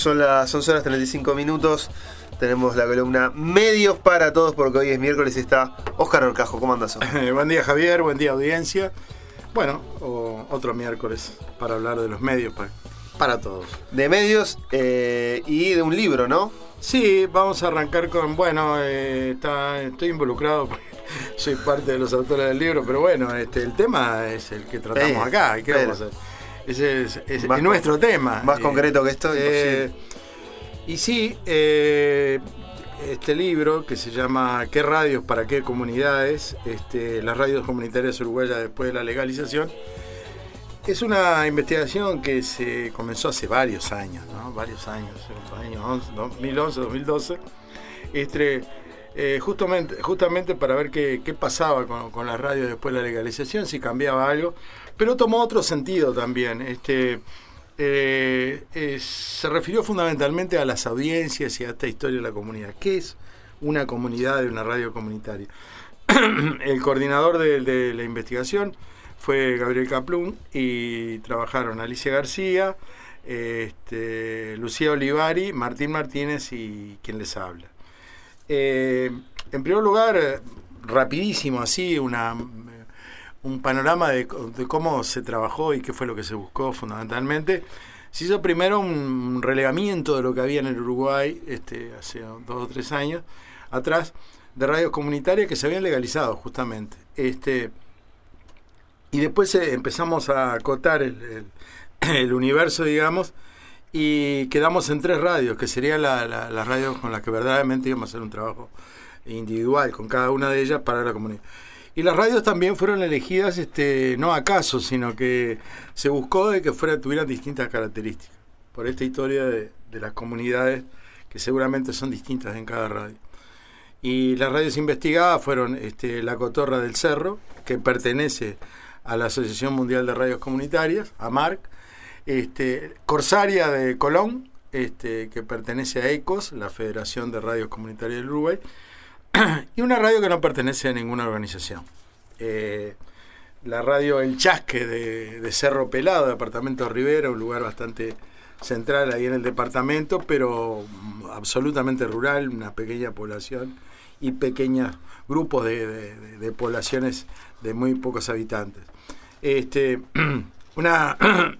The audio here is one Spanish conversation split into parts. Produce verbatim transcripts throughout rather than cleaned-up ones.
Son las once horas treinta y cinco minutos. Tenemos la columna Medios para Todos, porque hoy es miércoles y está Óscar Horcajo. ¿Cómo andas? Buen día, Javier. Buen día, audiencia. Bueno, o, otro miércoles para hablar de los medios para, para todos. De medios eh, y de un libro, ¿no? Sí, vamos a arrancar con... Bueno, eh, está, estoy involucrado porque soy parte de los autores del libro, pero bueno, este, el tema es el que tratamos eh, acá. ¿Qué vamos a hacer? Ese es, es, es nuestro tema. Más eh, concreto que esto, eh, y sí, eh, este libro que se llama ¿Qué radios para qué comunidades? Este, las radios comunitarias uruguayas después de la legalización. Es una investigación que se comenzó hace varios años, ¿no? Varios años, años dos mil once, dos mil doce. Este, eh, justamente, justamente para ver qué, qué pasaba con, con las radios después de la legalización, si cambiaba algo. Pero tomó otro sentido también. Este, eh, eh, se refirió fundamentalmente a las audiencias y a esta historia de la comunidad. ¿Qué es una comunidad de una radio comunitaria? El coordinador de, de la investigación fue Gabriel Kaplun y trabajaron Alicia García, este, Lucía Olivari, Martín Martínez y quien les habla. Eh, en primer lugar, rapidísimo así, una... un panorama de, de cómo se trabajó y qué fue lo que se buscó fundamentalmente. Se hizo primero un relegamiento de lo que había en el Uruguay este, hace dos o tres años atrás, de radios comunitarias que se habían legalizado justamente. Este, y después eh, empezamos a acotar el, el, el universo, digamos, y quedamos en tres radios, que serían la, la, las radios con las que verdaderamente íbamos a hacer un trabajo individual con cada una de ellas para la comunidad. Y las radios también fueron elegidas este, no acaso, sino que se buscó de que fuera, tuvieran distintas características, por esta historia de, de las comunidades que seguramente son distintas en cada radio. Y las radios investigadas fueron este, La Cotorra del Cerro, que pertenece a la Asociación Mundial de Radios Comunitarias, a AMARC, este, Corsaria de Colón, este, que pertenece a ECOS, la Federación de Radios Comunitarias del Uruguay, y una radio que no pertenece a ninguna organización. Eh, la radio El Chasque de, de Cerro Pelado, departamento de Rivera, un lugar bastante central ahí en el departamento, pero absolutamente rural, una pequeña población y pequeños grupos de, de, de, de poblaciones de muy pocos habitantes. Este, una,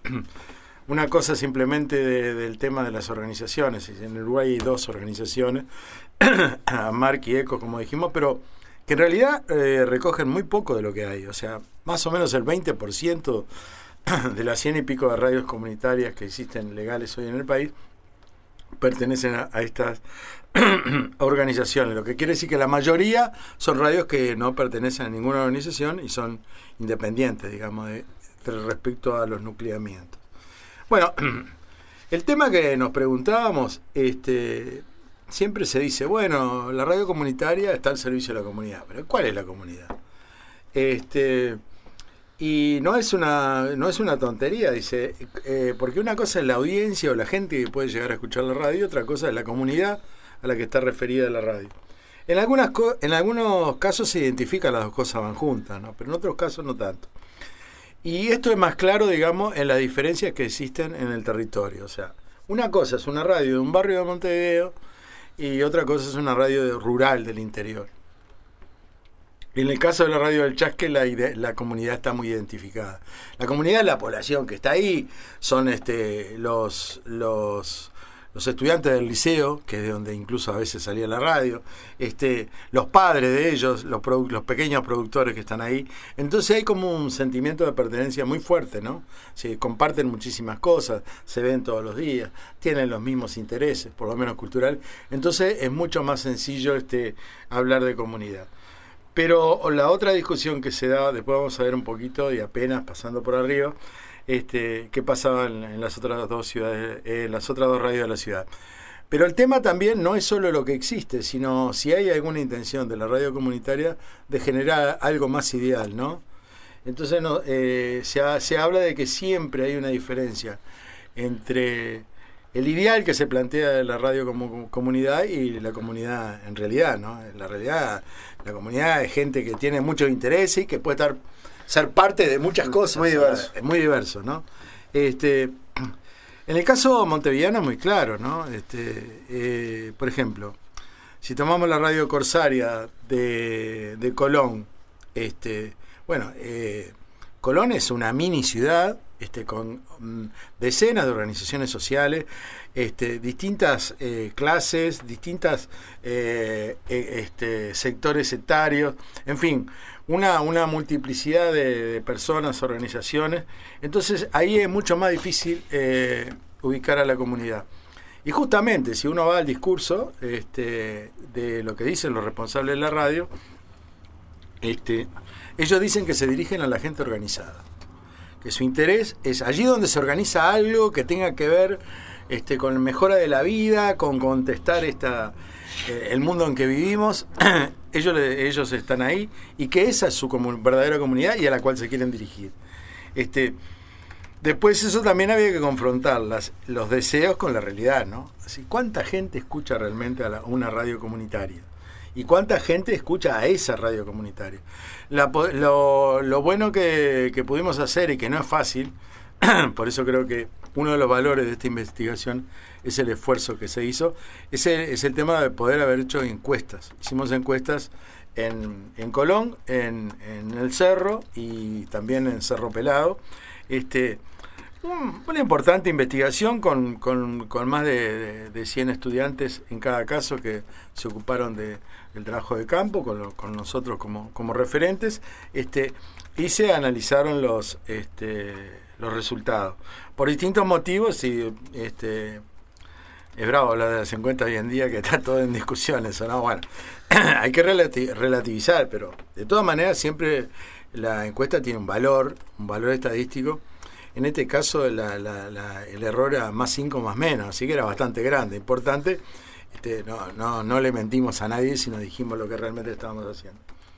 una cosa simplemente de, del tema de las organizaciones. En Uruguay hay dos organizaciones, AMARC y ECOS, como dijimos, pero que en realidad eh, recogen muy poco de lo que hay. O sea, más o menos el veinte por ciento de las cien y pico de radios comunitarias que existen legales hoy en el país pertenecen a, a estas organizaciones, lo que quiere decir que la mayoría son radios que no pertenecen a ninguna organización y son independientes, digamos, de, de respecto a los nucleamientos. Bueno, el tema que nos preguntábamos, este, siempre se dice, bueno, la radio comunitaria está al servicio de la comunidad, pero ¿cuál es la comunidad? Este, y no es una, no es una tontería, dice, eh, porque una cosa es la audiencia o la gente que puede llegar a escuchar la radio, otra cosa es la comunidad a la que está referida la radio. En algunas co- en algunos casos se identifican las dos cosas, van juntas, ¿no? Pero en otros casos no tanto. Y esto es más claro, digamos, en las diferencias que existen en el territorio. O sea, una cosa es una radio de un barrio de Montevideo y otra cosa es una radio de, rural del interior. En el caso de la radio del Chasque, la, ide- la comunidad está muy identificada. La comunidad es la población que está ahí, son este, los, los, los estudiantes del liceo, que es de donde incluso a veces salía la radio, este, los padres de ellos, los, produ- los pequeños productores que están ahí. Entonces hay como un sentimiento de pertenencia muy fuerte, ¿no? Se comparten muchísimas cosas, se ven todos los días, tienen los mismos intereses, por lo menos cultural. Entonces es mucho más sencillo este, hablar de comunidad. Pero la otra discusión que se da, después vamos a ver un poquito y apenas pasando por arriba, este, qué pasaba en, en las otras dos ciudades, en las otras dos radios de la ciudad. Pero el tema también no es solo lo que existe, sino si hay alguna intención de la radio comunitaria de generar algo más ideal, ¿no? Entonces no, eh, se, ha, se habla de que siempre hay una diferencia entre el ideal que se plantea de la radio como comunidad y la comunidad en realidad, ¿no? En la realidad, la comunidad es gente que tiene muchos intereses y que puede estar ser parte de muchas cosas. Muy diverso. Es muy diverso, ¿no? Este, En el caso montevideano es muy claro, ¿no? Este, eh, por ejemplo, si tomamos la radio Corsaria de, de Colón, este, bueno, eh, Colón es una mini ciudad este, con um, decenas de organizaciones sociales, este, distintas eh, clases, distintas eh, eh, este, sectores etarios, en fin, una, una multiplicidad de, de personas, organizaciones. Entonces ahí es mucho más difícil eh, ubicar a la comunidad. Y justamente, si uno va al discurso este, de lo que dicen los responsables de la radio, este, ellos dicen que se dirigen a la gente organizada, que su interés es allí donde se organiza algo que tenga que ver este, con mejora de la vida, con contestar esta, eh, el mundo en que vivimos. ellos, ellos están ahí y que esa es su comun- verdadera comunidad y a la cual se quieren dirigir. Este, Después eso también había que confrontar las, los deseos con la realidad, ¿no? Así, ¿cuánta gente escucha realmente a la, una radio comunitaria? ¿Y cuánta gente escucha a esa radio comunitaria? La, lo, lo bueno que, que pudimos hacer y que no es fácil, por eso creo que uno de los valores de esta investigación es el esfuerzo que se hizo, es el, es el tema de poder haber hecho encuestas. Hicimos encuestas en, en Colón, en, en El Cerro y también en Cerro Pelado. Este, una importante investigación con, con, con más de, de, de cien estudiantes en cada caso que se ocuparon de, del trabajo de campo, con, lo, con nosotros como, como referentes, este, y se analizaron los, este, los resultados. Por distintos motivos, y este, es bravo hablar de las encuestas hoy en día, que está todo en discusiones, ¿no? Bueno, hay que relati- relativizar, pero de todas maneras siempre la encuesta tiene un valor, un valor estadístico. En este caso la, la, la, el error era más cinco más menos, así que era bastante grande, importante. Este, no, no, no le mentimos a nadie, sino dijimos lo que realmente estábamos haciendo.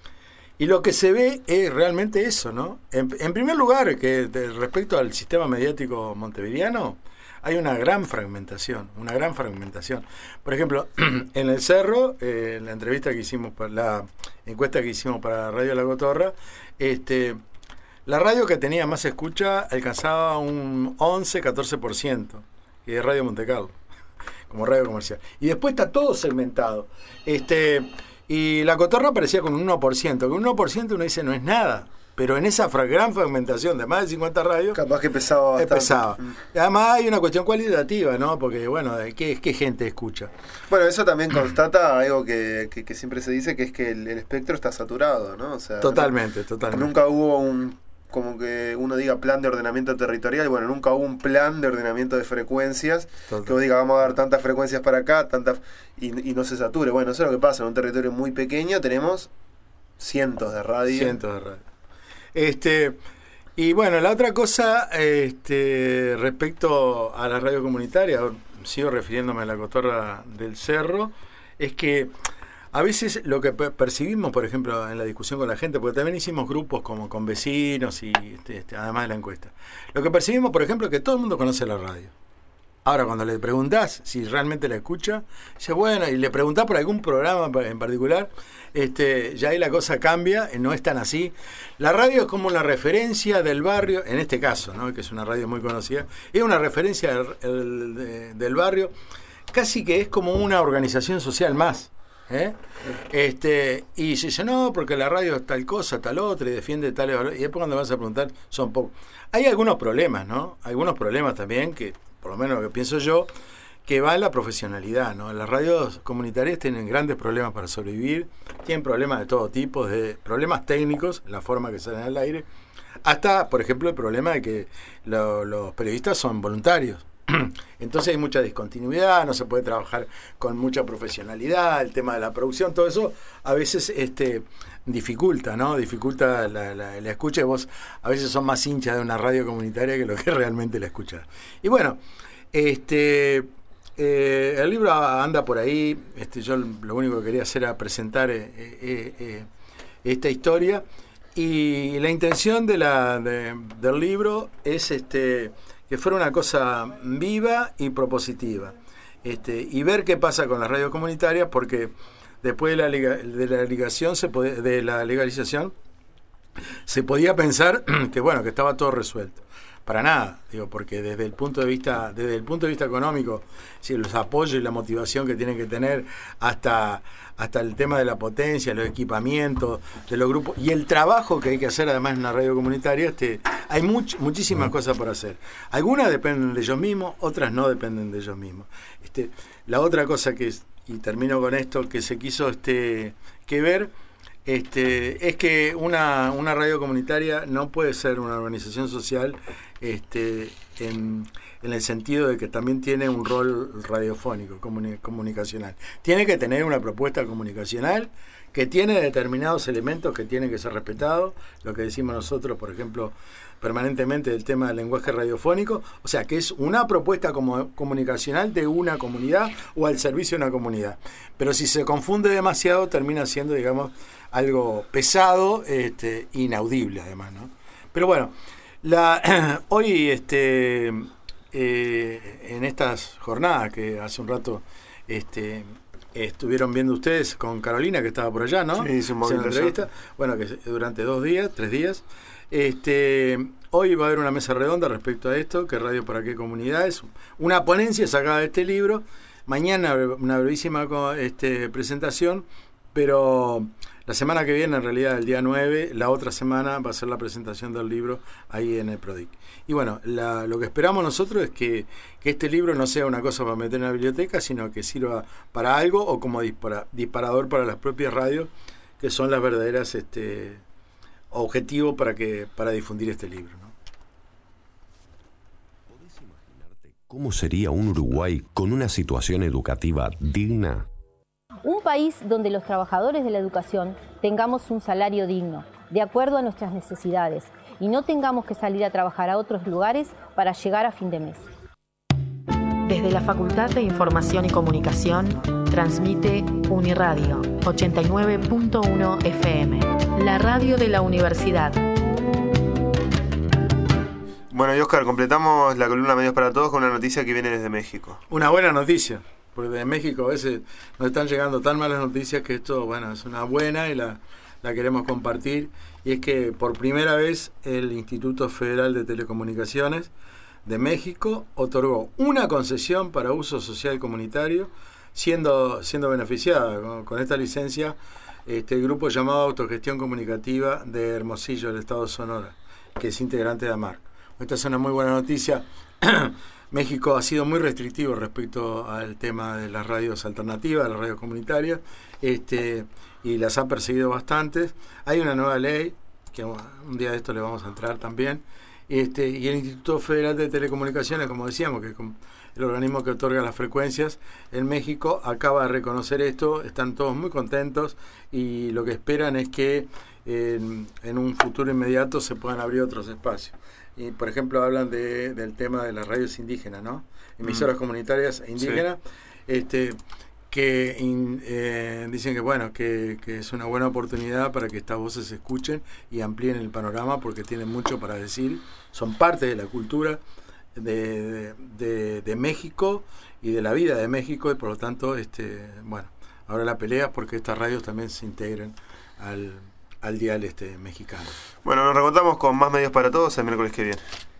Y lo que se ve es realmente eso, ¿no? En, en primer lugar, que de, respecto al sistema mediático montevideano, hay una gran fragmentación, una gran fragmentación. Por ejemplo, en El Cerro, eh, en la entrevista que hicimos, para la encuesta que hicimos para Radio La Cotorra, este... la radio que tenía más escucha alcanzaba un once a catorce por ciento, que es Radio Monte Carlo, como radio comercial. Y después está todo segmentado. Este, y La Cotorra aparecía con un uno por ciento, que un uno por ciento uno dice no es nada, pero en esa fra- gran fragmentación de más de cincuenta radios, capaz que pesaba bastante. pesaba. Y además hay una cuestión cualitativa, ¿no? Porque, bueno, ¿qué, qué gente escucha? Bueno, eso también constata algo que, que, que siempre se dice, que es que el, el espectro está saturado, ¿no? O sea, Totalmente, no, totalmente. Nunca hubo un, como que uno diga plan de ordenamiento territorial, bueno, nunca hubo un plan de ordenamiento de frecuencias, Total. que vos diga vamos a dar tantas frecuencias para acá, tantas y, y no se sature. Bueno, eso es lo que pasa, en un territorio muy pequeño tenemos cientos de radios. Cientos de radios. Este, y bueno, la otra cosa, este, respecto a la radio comunitaria, sigo refiriéndome a La Cotorra del Cerro, es que a veces lo que percibimos, por ejemplo, en la discusión con la gente, porque también hicimos grupos como con vecinos y este, este, además de la encuesta, lo que percibimos, por ejemplo, es que todo el mundo conoce la radio. Ahora, cuando le preguntás si realmente la escucha, dice, bueno, y le preguntás por algún programa en particular, este, ya ahí la cosa cambia, no es tan así. La radio es como una referencia del barrio, en este caso, ¿no? Que es una radio muy conocida, es una referencia del, el, de, del barrio, casi que es como una organización social más. ¿Eh? Este, y se dice, no, porque la radio es tal cosa, tal otra, y defiende tales valores. Y después cuando vas a preguntar, son pocos. Hay algunos problemas, ¿no? Algunos problemas también, que por lo menos lo que pienso yo, que va en la profesionalidad, ¿no? Las radios comunitarias tienen grandes problemas para sobrevivir, tienen problemas de todo tipo, de problemas técnicos, la forma que salen al aire, hasta, por ejemplo, el problema de que lo, los periodistas son voluntarios. Entonces hay mucha discontinuidad, no se puede trabajar con mucha profesionalidad, el tema de la producción, todo eso a veces este dificulta, ¿no? Dificulta la, la, la escucha, y vos a veces son más hinchas de una radio comunitaria que lo que realmente la escuchas. Y bueno, este eh, el libro anda por ahí, este yo lo único que quería hacer era presentar eh, eh, eh, esta historia, y la intención de la de, del libro es este que fuera una cosa viva y propositiva, este, y ver qué pasa con las radios comunitarias, porque después de la, lega, de la ligación se podía, de la legalización se podía pensar que bueno, que estaba todo resuelto. para nada, digo, porque desde el punto de vista, desde el punto de vista económico, si los apoyos y la motivación que tienen que tener, hasta, hasta el tema de la potencia, los equipamientos, de los grupos, y el trabajo que hay que hacer además en una radio comunitaria, este, hay much, muchísimas mm. cosas por hacer. Algunas dependen de ellos mismos, otras no dependen de ellos mismos. Este, la otra cosa que es, y termino con esto, que se quiso este que ver, Este, es que una, una radio comunitaria no puede ser una organización social este, en, en el sentido de que también tiene un rol radiofónico, comuni- comunicacional. Tiene que tener una propuesta comunicacional que tiene determinados elementos que tienen que ser respetados, lo que decimos nosotros, por ejemplo, permanentemente del tema del lenguaje radiofónico, o sea, que es una propuesta como, comunicacional de una comunidad o al servicio de una comunidad. Pero si se confunde demasiado, termina siendo, digamos, algo pesado, este, inaudible además, ¿no? Pero bueno, la, hoy este, eh, en estas jornadas que hace un rato este, estuvieron viendo ustedes con Carolina, que estaba por allá, ¿no? Sí, hizo una entrevista. Bueno, que durante dos días, tres días. Este, hoy va a haber una mesa redonda respecto a esto, que Radio para qué comunidades, una ponencia sacada de este libro. Mañana una brevísima este, presentación, pero la semana que viene, en realidad el día nueve, la otra semana va a ser la presentación del libro ahí en el Prodic. Y bueno, la, lo que esperamos nosotros es que, que este libro no sea una cosa para meter en la biblioteca, sino que sirva para algo o como dispara, disparador para las propias radios, que son las verdaderas este, objetivos para, que, para difundir este libro, ¿no? ¿Podés imaginarte cómo sería un Uruguay con una situación educativa digna? Un país donde los trabajadores de la educación tengamos un salario digno, de acuerdo a nuestras necesidades, y no tengamos que salir a trabajar a otros lugares para llegar a fin de mes. Desde la Facultad de Información y Comunicación, transmite Uniradio ochenta y nueve punto uno F M, la radio de la universidad. Bueno, y Oscar, completamos la columna Medios para Todos con una noticia que viene desde México. Una buena noticia. Porque de México a veces nos están llegando tan malas noticias que esto, bueno, es una buena y la, la queremos compartir. Y es que por primera vez el Instituto Federal de Telecomunicaciones de México otorgó una concesión para uso social comunitario, siendo, siendo beneficiada con, con esta licencia este grupo llamado Autogestión Comunicativa de Hermosillo, del estado de Sonora, que es integrante de AMARC. Esta es una muy buena noticia. México ha sido muy restrictivo respecto al tema de las radios alternativas, las radios comunitarias, este, y las ha perseguido bastantes. Hay una nueva ley, que un día de esto le vamos a entrar también, este, y el Instituto Federal de Telecomunicaciones, como decíamos, que es el organismo que otorga las frecuencias en México, acaba de reconocer esto, están todos muy contentos y lo que esperan es que en, en un futuro inmediato se puedan abrir otros espacios. Y, por ejemplo, hablan de, del tema de las radios indígenas, ¿no? Emisoras mm. comunitarias indígenas, sí. este, que in, eh, dicen que bueno que, que es una buena oportunidad para que estas voces se escuchen y amplíen el panorama, porque tienen mucho para decir, son parte de la cultura de, de, de, de México y de la vida de México, y por lo tanto, este, bueno, ahora la pelea es porque estas radios también se integren al al dial este mexicano. Bueno, nos reencontramos con más Medios para Todos el miércoles que viene.